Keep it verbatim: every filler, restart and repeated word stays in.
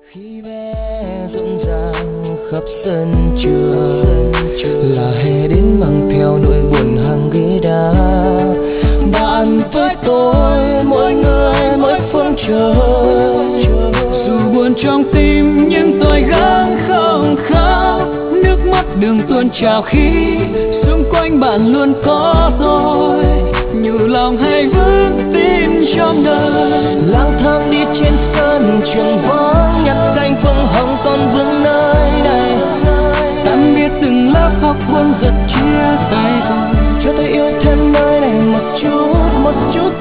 Khi bé rộn ràng khắp sân trường, là hè đến mang theo nỗi buồn hàng ghế đá. Bạn với tôi mỗi người mỗi phương trời, dù buồn trong tim nhưng tôi gắng không khóc. Nước mắt đường tuôn trào khi xung quanh bạn luôn có tôi, nhủ lòng hãy vững tin trong đời. Lang thang đi trên sân trường vắng, nhặt cánh phượng hồng còn vương nơi này. Tạm biệt từng lớp học buồn giật chia tay rồi, cho tôi yêu thêm nơi này một chút, một chút